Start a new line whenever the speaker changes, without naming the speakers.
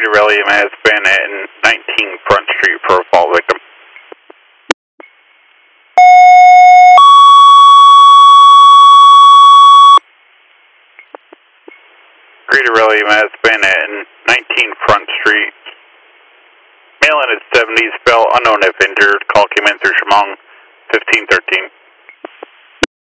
Greater Relium has been at 19 Front Street for a fall victim. Greater Relium has been at 19 Front Street. Male in his 70s, fell unknown if injured. Call came in through Chemung 1513.